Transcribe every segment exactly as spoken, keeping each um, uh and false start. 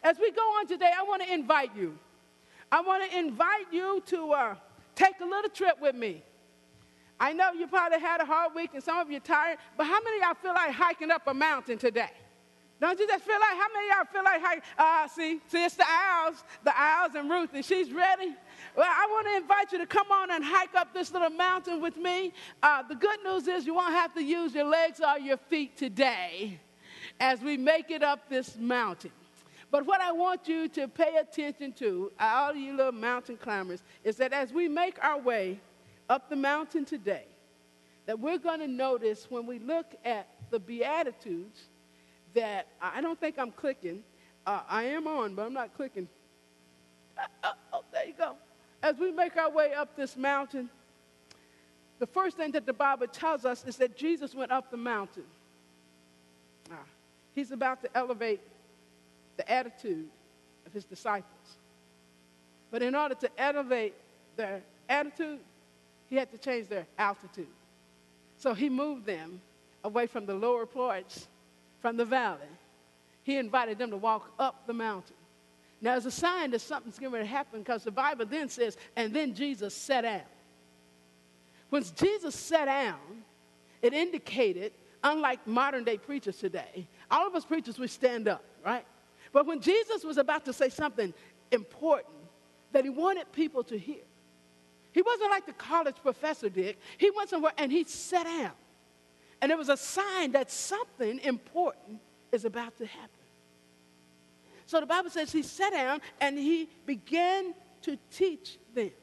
As we go on today, I want to invite you. I want to invite you to uh, take a little trip with me. I know you probably had a hard week and some of you are tired, but how many of y'all feel like hiking up a mountain today? Don't you just feel like, how many of y'all feel like hiking? Uh, see, see, it's the Owls, the Owls and Ruth, and she's ready. Well, I want to invite you to come on and hike up this little mountain with me. Uh, the good news is you won't have to use your legs or your feet today as we make it up this mountain. But what I want you to pay attention to, all of you little mountain climbers, is that as we make our way up the mountain today, that we're going to notice when we look at the Beatitudes that I don't think I'm clicking. Uh, I am on, but I'm not clicking. Uh, uh, oh, there you go. As we make our way up this mountain, the first thing that the Bible tells us is that Jesus went up the mountain. Ah, he's about to elevate the attitude of his disciples. But in order to elevate their attitude, he had to change their altitude. So he moved them away from the lower parts, from the valley. He invited them to walk up the mountain. Now, it's a sign that something's going to happen because the Bible then says, and then Jesus sat down. When Jesus sat down, it indicated, unlike modern day preachers today, all of us preachers, we stand up, right? But when Jesus was about to say something important that he wanted people to hear, he wasn't like the college professor did. He went somewhere and he sat down. And it was a sign that something important is about to happen. So the Bible says he sat down and he began to teach them.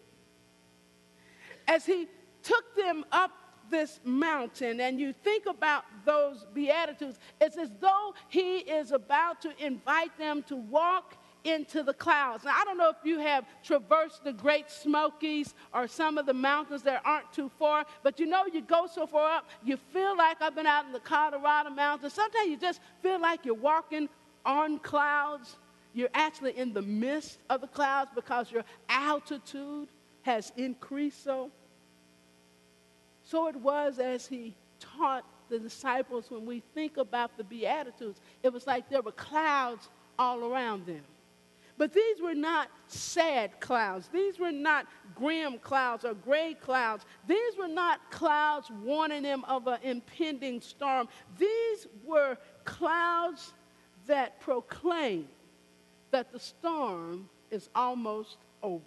As he took them up this mountain, and you think about those Beatitudes, it's as though he is about to invite them to walk into the clouds. Now, I don't know if you have traversed the Great Smokies or some of the mountains that aren't too far, but you know you go so far up, you feel like I've been out in the Colorado mountains. Sometimes you just feel like you're walking on clouds. You're actually in the midst of the clouds because your altitude has increased so. So it was as he taught the disciples. When we think about the Beatitudes, it was like there were clouds all around them. But these were not sad clouds. These were not grim clouds or gray clouds. These were not clouds warning them of an impending storm. These were clouds that proclaim that the storm is almost over.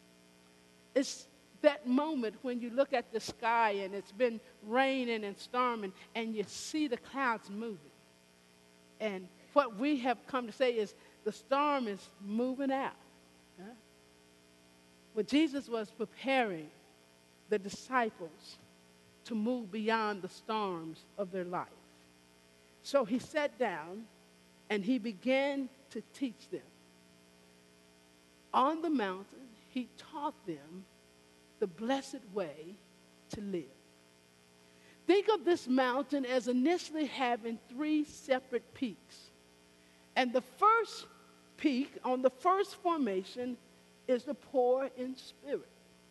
It's that moment when you look at the sky and it's been raining and storming and you see the clouds moving. And what we have come to say is the storm is moving out. Huh? Well, Jesus was preparing the disciples to move beyond the storms of their life. So he sat down and he began to teach them. On the mountain, he taught them the blessed way to live. Think of this mountain as initially having three separate peaks. And the first peak on the first formation is the poor in spirit.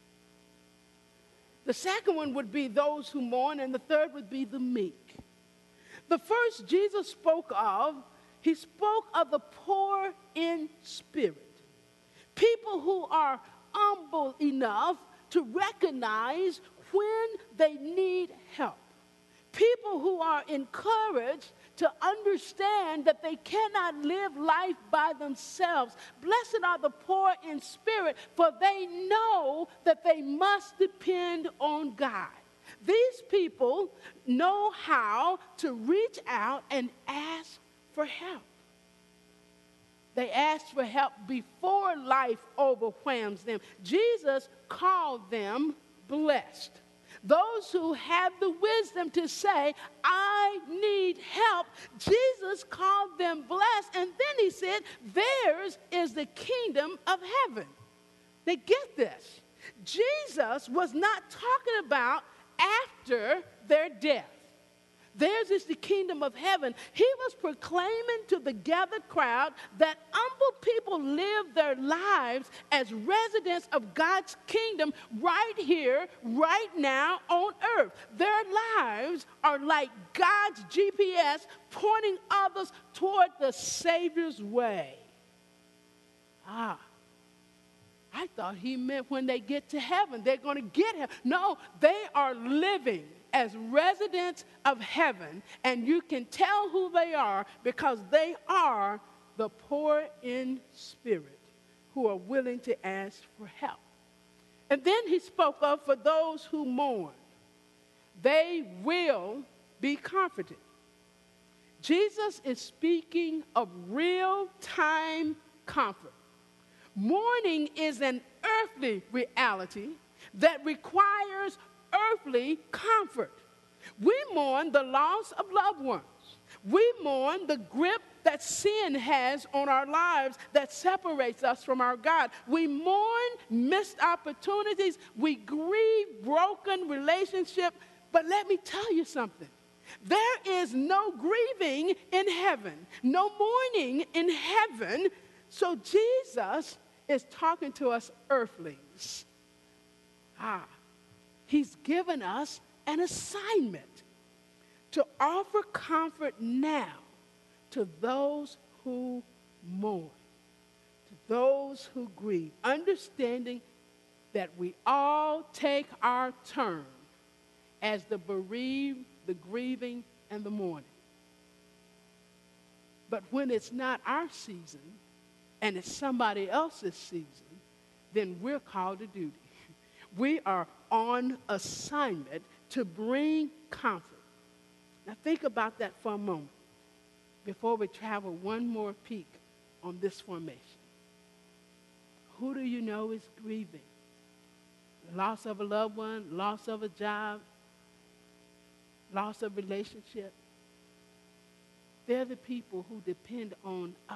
The second one would be those who mourn, and the third would be the meek. The first Jesus spoke of, he spoke of the poor in spirit. People who are humble enough to recognize when they need help. People who are encouraged to understand that they cannot live life by themselves. Blessed are the poor in spirit, for they know that they must depend on God. These people know how to reach out and ask for help. They ask for help before life overwhelms them. Jesus called them blessed. Those who have the wisdom to say, I need help, Jesus called them blessed. And then he said, theirs is the kingdom of heaven. They get this. Jesus was not talking about after their death. Theirs is the kingdom of heaven. He was proclaiming to the gathered crowd that humble people live their lives as residents of God's kingdom right here, right now on earth. Their lives are like God's G P S pointing others toward the Savior's way. Ah, I thought he meant when they get to heaven, they're going to get heaven. No, they are living as residents of heaven, and you can tell who they are because they are the poor in spirit who are willing to ask for help. And then he spoke of for those who mourn, they will be comforted. Jesus is speaking of real-time comfort. Mourning is an earthly reality that requires earthly comfort. We mourn the loss of loved ones. We mourn the grip that sin has on our lives that separates us from our God. We mourn missed opportunities. We grieve broken relationships. But let me tell you something. There is no grieving in heaven, no mourning in heaven. So Jesus is talking to us earthlings. Ah, he's given us an assignment to offer comfort now to those who mourn, to those who grieve, understanding that we all take our turn as the bereaved, the grieving, and the mourning. But when it's not our season and it's somebody else's season, then we're called to duty. We are on assignment to bring comfort. Now think about that for a moment before we travel one more peak on this formation. Who do you know is grieving? Loss of a loved one, loss of a job, loss of relationship. They're the people who depend on us.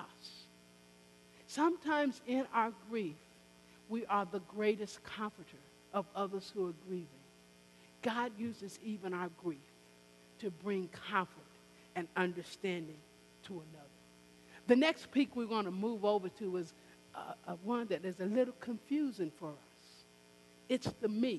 Sometimes in our grief, we are the greatest comforter of others who are grieving. God uses even our grief to bring comfort and understanding to another. The next peak we're going to move over to is uh, uh, one that is a little confusing for us. It's the meek.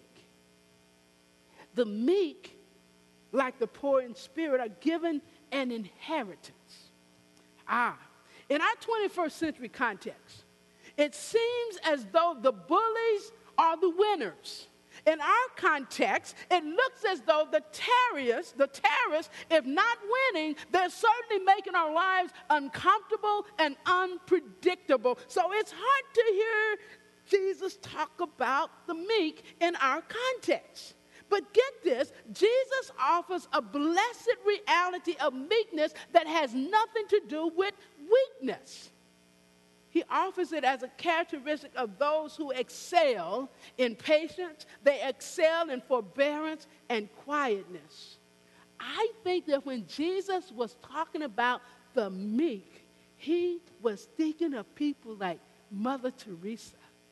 The meek, like the poor in spirit, are given an inheritance. Ah, in our twenty-first century context, it seems as though the bullies are the winners. In our context, it looks as though the terrorists, the terrorists, if not winning, they're certainly making our lives uncomfortable and unpredictable. So it's hard to hear Jesus talk about the meek in our context. But get this, Jesus offers a blessed reality of meekness that has nothing to do with weakness. He offers it as a characteristic of those who excel in patience. They excel in forbearance and quietness. I think that when Jesus was talking about the meek, he was thinking of people like Mother Teresa,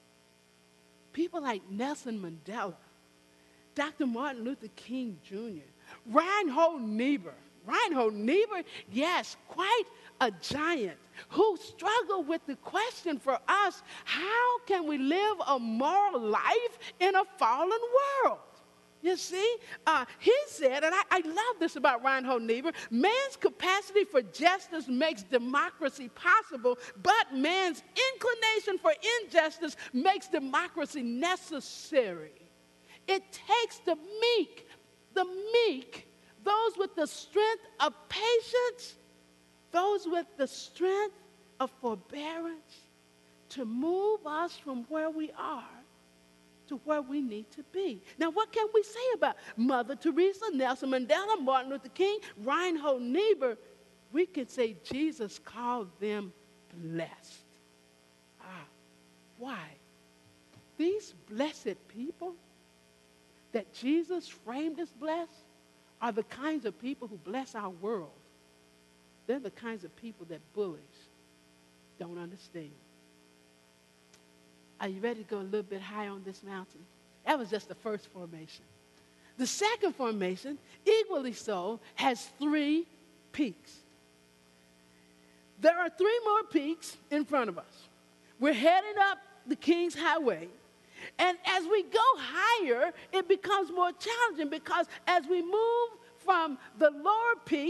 people like Nelson Mandela, Doctor Martin Luther King Junior, Reinhold Niebuhr. Reinhold Niebuhr, yes, quite a giant who struggled with the question for us, how can we live a moral life in a fallen world? You see, uh, he said, and I, I love this about Reinhold Niebuhr, man's capacity for justice makes democracy possible, but man's inclination for injustice makes democracy necessary. It takes the meek, the meek, those with the strength of patience, those with the strength of forbearance to move us from where we are to where we need to be. Now, what can we say about Mother Teresa, Nelson Mandela, Martin Luther King, Reinhold Niebuhr? We can say Jesus called them blessed. Ah, why? These blessed people that Jesus framed as blessed are the kinds of people who bless our world. They're the kinds of people that bullies don't understand. Are you ready to go a little bit higher on this mountain? That was just the first formation. The second formation, equally so, has three peaks. There are three more peaks in front of us. We're heading up the King's Highway. And as we go higher, it becomes more challenging because as we move from the lower peaks,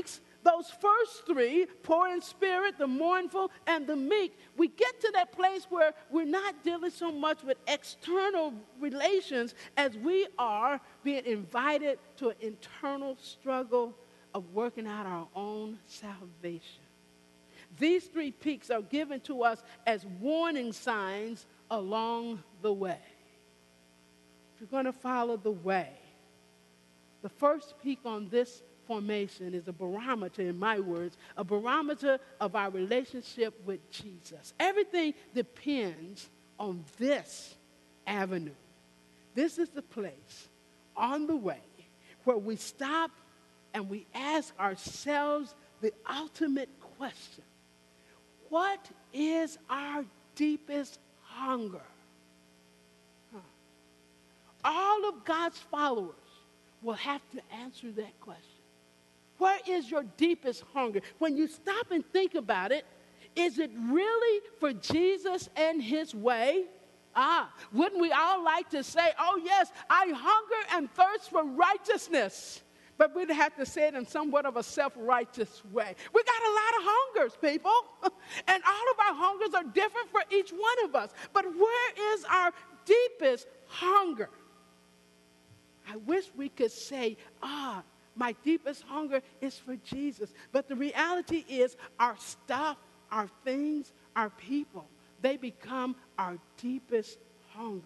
those first three, poor in spirit, the mournful, and the meek, we get to that place where we're not dealing so much with external relations as we are being invited to an internal struggle of working out our own salvation. These three peaks are given to us as warning signs along the way. If you're going to follow the way, the first peak on this formation is a barometer, in my words, a barometer of our relationship with Jesus. Everything depends on this avenue. This is the place on the way where we stop and we ask ourselves the ultimate question. What is our deepest hunger? Huh. All of God's followers will have to answer that question. Where is your deepest hunger? When you stop and think about it, is it really for Jesus and his way? Ah, wouldn't we all like to say, oh yes, I hunger and thirst for righteousness. But we'd have to say it in somewhat of a self-righteous way. We got a lot of hungers, people. And all of our hungers are different for each one of us. But where is our deepest hunger? I wish we could say, ah, my deepest hunger is for Jesus. But the reality is our stuff, our things, our people, they become our deepest hunger.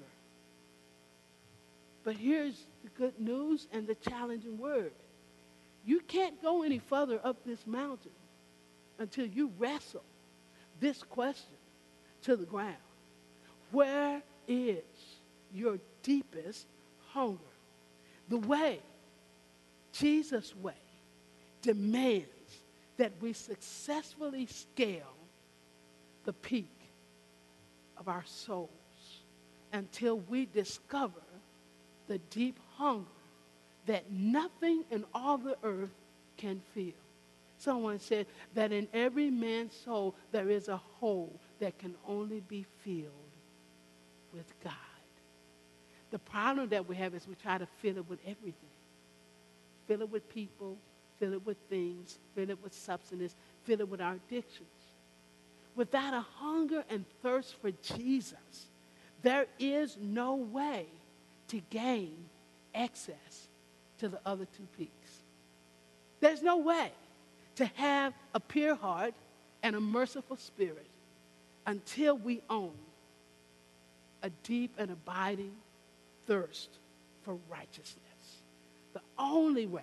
But here's the good news and the challenging word. You can't go any further up this mountain until you wrestle this question to the ground. Where is your deepest hunger? The way, Jesus' way, demands that we successfully scale the peak of our souls until we discover the deep hunger that nothing in all the earth can fill. Someone said that in every man's soul there is a hole that can only be filled with God. The problem that we have is we try to fill it with everything. Fill it with people, fill it with things, fill it with substances, fill it with our addictions. Without a hunger and thirst for Jesus, there is no way to gain access to the other two peaks. There's no way to have a pure heart and a merciful spirit until we own a deep and abiding thirst for righteousness. The only way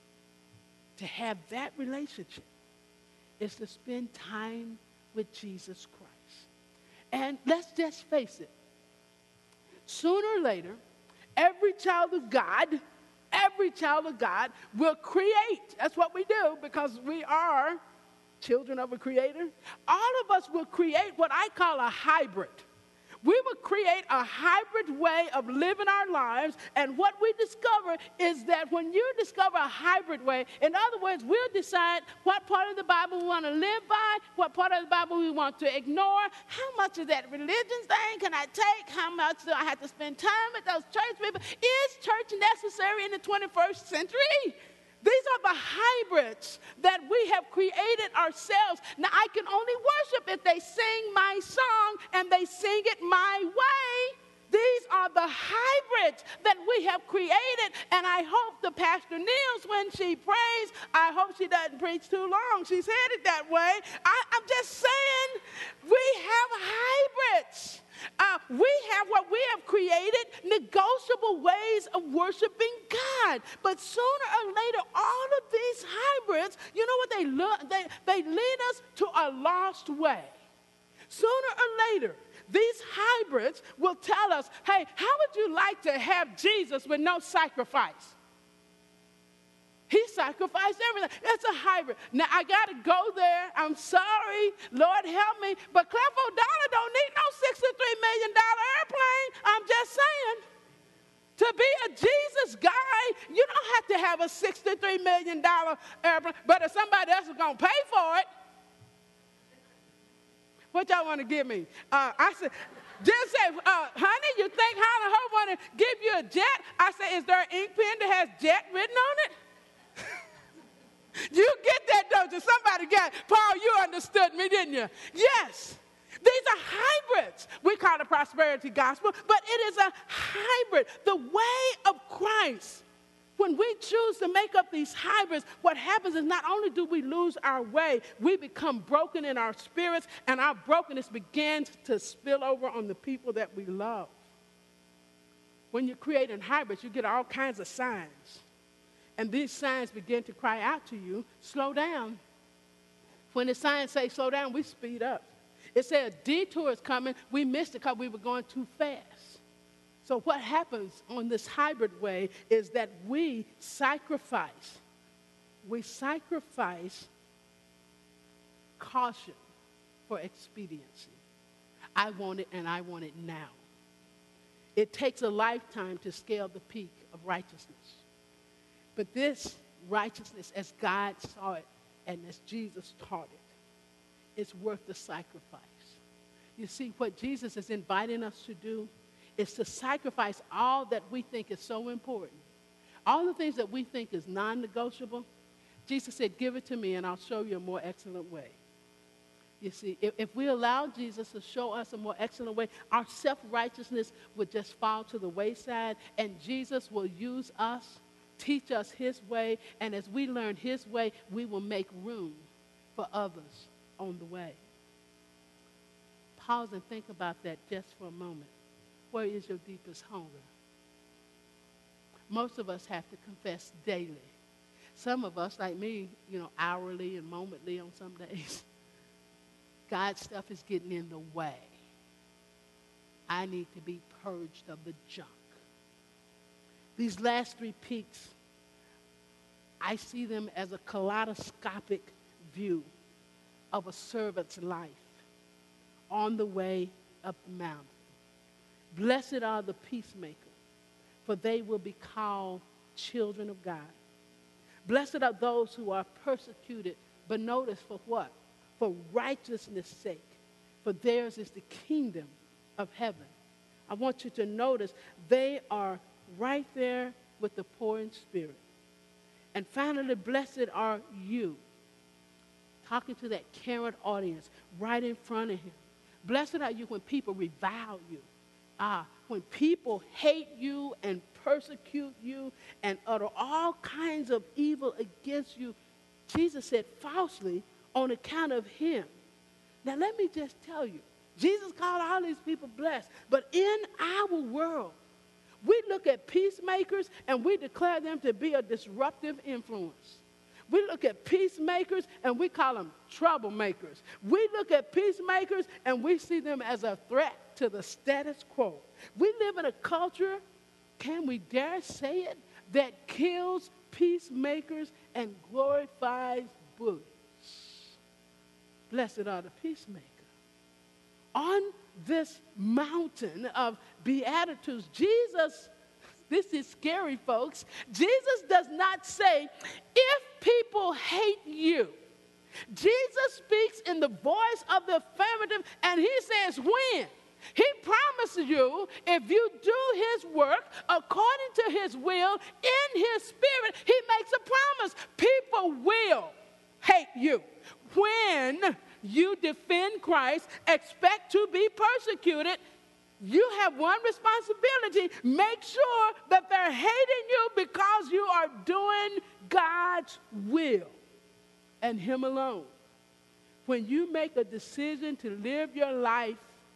to have that relationship is to spend time with Jesus Christ. And let's just face it, sooner or later, every child of God, every child of God will create. That's what we do because we are children of a creator. All of us will create what I call a hybrid. We will create a hybrid way of living our lives, and what we discover is that when you discover a hybrid way, in other words, we'll decide what part of the Bible we want to live by, what part of the Bible we want to ignore, how much of that religion thing can I take, how much do I have to spend time with those church people. Is church necessary in the twenty-first century? These are the hybrids that we have created ourselves. Now, I can only worship if they sing my song and they sing it my way. These are the hybrids that we have created, and I hope the pastor kneels when she prays. I hope she doesn't preach too long. She's headed that way. I, I'm just saying we have hybrids. Uh, we have what we have created, negotiable ways of worshiping God. But sooner or later, all of these hybrids, you know what they look? They, they lead us to a lost way. Sooner or later, these hybrids will tell us, hey, how would you like to have Jesus with no sacrifice? He sacrificed everything. It's a hybrid. Now, I got to go there. I'm sorry. Lord, help me. But Cliff O'Donnell don't need no sixty-three million dollars airplane. I'm just saying. To be a Jesus guy, you don't have to have a sixty-three million dollars airplane. But if somebody else is going to pay for it, what y'all want to give me? Uh, I said, just say, uh, honey, you think Hannah Her want to give you a jet? I said, is there an ink pen that has jet written on it? You get that, don't you? Somebody get it. Paul, you understood me, didn't you? Yes. These are hybrids. We call it prosperity gospel, but it is a hybrid. The way of Christ. When we choose to make up these hybrids, what happens is not only do we lose our way, we become broken in our spirits, and our brokenness begins to spill over on the people that we love. When you're creating hybrids, you get all kinds of signs. And these signs begin to cry out to you, slow down. When the signs say slow down, we speed up. It said a detour is coming. We missed it because we were going too fast. So what happens on this hybrid way is that we sacrifice. We sacrifice caution for expediency. I want it and I want it now. It takes a lifetime to scale the peak of righteousness. But this righteousness, as God saw it and as Jesus taught it, is worth the sacrifice. You see, what Jesus is inviting us to do is to sacrifice all that we think is so important. All the things that we think is non-negotiable. Jesus said, give it to me and I'll show you a more excellent way. You see, if, if we allow Jesus to show us a more excellent way, our self-righteousness would just fall to the wayside, and Jesus will use us, teach us his way, and as we learn his way, we will make room for others on the way. Pause and think about that just for a moment. Where is your deepest hunger? Most of us have to confess daily. Some of us, like me, you know, hourly and momently on some days. God's stuff is getting in the way. I need to be purged of the junk. These last three peaks, I see them as a kaleidoscopic view of a servant's life on the way up the mountain. Blessed are the peacemakers, for they will be called children of God. Blessed are those who are persecuted, but notice for what? For righteousness' sake, for theirs is the kingdom of heaven. I want you to notice they are right there with the poor in spirit. And finally, blessed are you, talking to that caring audience right in front of him. Blessed are you when people revile you. Ah, when people hate you and persecute you and utter all kinds of evil against you. Jesus said falsely on account of him. Now let me just tell you, Jesus called all these people blessed, but in our world, we look at peacemakers and we declare them to be a disruptive influence. We look at peacemakers and we call them troublemakers. We look at peacemakers and we see them as a threat to the status quo. We live in a culture, can we dare say it, that kills peacemakers and glorifies bullies. Blessed are the peacemakers. On this mountain of Beatitudes, Jesus, this is scary, folks. Jesus does not say, if people hate you. Jesus speaks in the voice of the affirmative, and he says, when? He promises you, if you do his work according to his will, in his spirit, he makes a promise. People will hate you. When you defend Christ, expect to be persecuted, you have one responsibility. Make sure that they're hating you because you are doing God's will and him alone. When you make a decision to live your life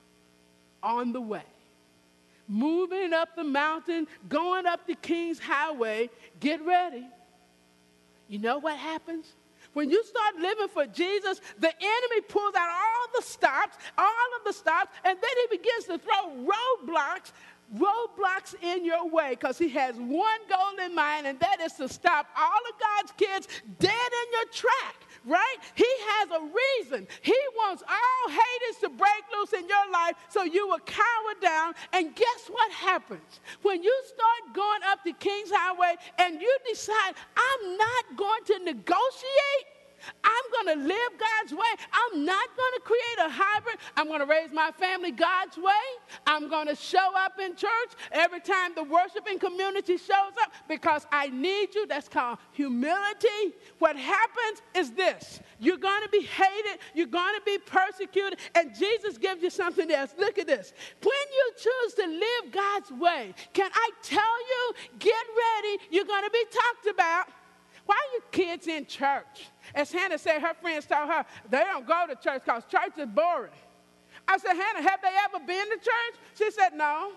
on the way, moving up the mountain, going up the King's Highway, get ready. You know what happens? When you start living for Jesus, the enemy pulls out all the stops, all of the stops, and then he begins to throw roadblocks, roadblocks in your way because he has one goal in mind, and that is to stop all of God's kids dead in your track, right? He has a reason. He wants all haters to break loose in your life so you will cower down, and guess what happens? When you start going up the King's Highway and you decide, I'm not going to negotiate, I'm going to live God's way. I'm not going to create a hybrid. I'm going to raise my family God's way. I'm going to show up in church every time the worshiping community shows up because I need you. That's called humility. What happens is this. You're going to be hated. You're going to be persecuted. And Jesus gives you something else. Look at this. When you choose to live God's way, can I tell you, get ready. You're going to be talked about. Why are you kids in church? As Hannah said, her friends told her, they don't go to church because church is boring. I said, Hannah, have they ever been to church? She said, no.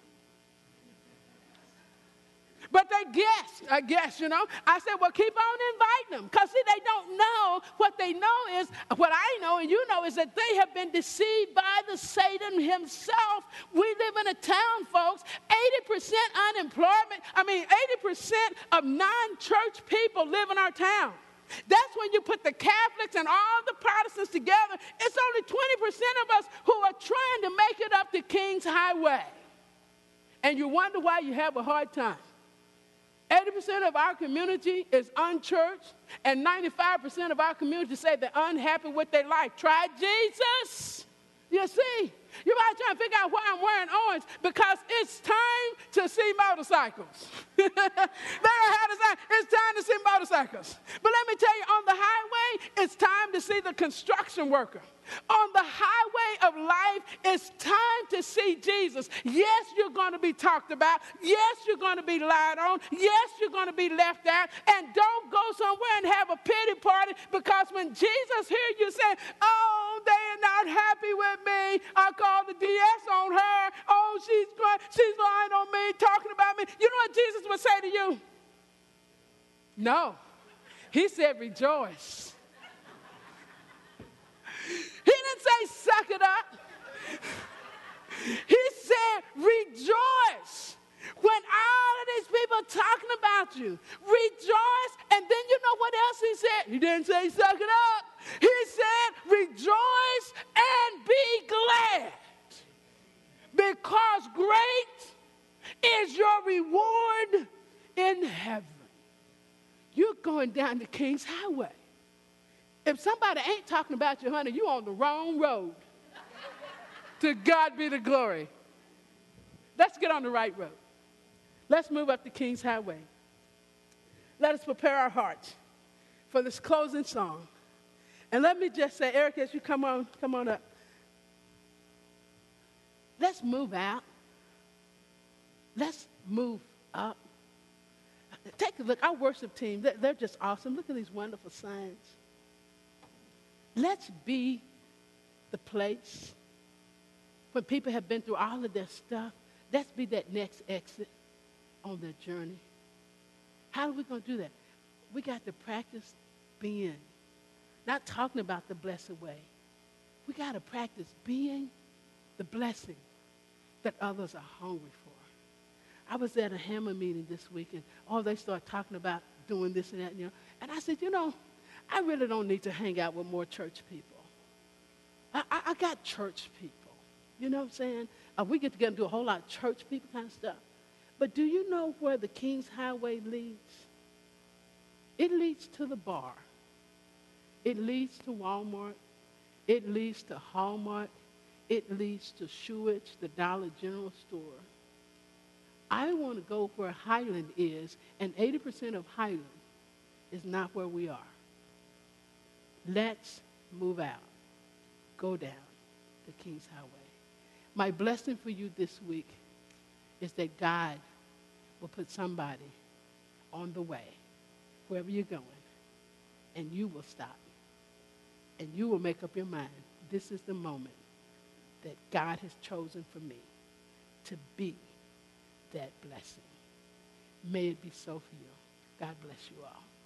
But they guess, I guess, you know. I said, well, keep on inviting them. Because, see, they don't know. What they know is, what I know and you know is that they have been deceived by the Satan himself. We live in a town, folks, eighty percent unemployment. I mean, eighty percent of non-church people live in our town. That's when you put the Catholics and all the Protestants together. It's only twenty percent of us who are trying to make it up the King's Highway. And you wonder why you have a hard time. eighty percent of our community is unchurched, and ninety-five percent of our community say they're unhappy with their life. Try Jesus. You see, you're probably trying to figure out why I'm wearing orange, because it's time to see motorcycles. They don't have to say, it's time to see motorcycles. But let me tell you, on the highway, it's time to see the construction worker. On the highway of life, it's time to see Jesus. Yes, you're going to be talked about. Yes, you're going to be lied on. Yes, you're going to be left out. And don't go somewhere and have a pity party, because when Jesus hears you say, oh, they are not happy with me, I called the D S on her. Oh, she's she's lying on me, talking about me. You know what Jesus would say to you? No. He said, rejoice. He didn't say, suck it up. He said, rejoice. When all of these people are talking about you, rejoice. And then you know what else he said? He didn't say, suck it up. He said, rejoice and be glad, because great is your reward in heaven. You're going down the King's Highway. If somebody ain't talking about you, honey, you're on the wrong road. To God be the glory. Let's get on the right road. Let's move up the King's Highway. Let us prepare our hearts for this closing song. And let me just say, Eric, as you come on, come on up. Let's move out. Let's move up. Take a look. Our worship team, they're just awesome. Look at these wonderful signs. Let's be the place when people have been through all of their stuff. Let's be that next exit on their journey. How are we going to do that? We got to practice being. Not talking about the blessed way. We got to practice being the blessing that others are hungry for. I was at a Hammer meeting this week, and oh, they started talking about doing this and that, you know. And I said, you know, I really don't need to hang out with more church people. I, I, I got church people. You know what I'm saying? Uh, we get together and do a whole lot of church people kind of stuff. But do you know where the King's Highway leads? It leads to the bar. It leads to Walmart. It leads to Hallmark. It leads to Schuetz, the Dollar General store. I want to go where Highland is, and eighty percent of Highland is not where we are. Let's move out. Go down the King's Highway. My blessing for you this week is that God will put somebody on the way, wherever you're going, and you will stop. And you will make up your mind, this is the moment that God has chosen for me to be that blessing. May it be so for you. God bless you all.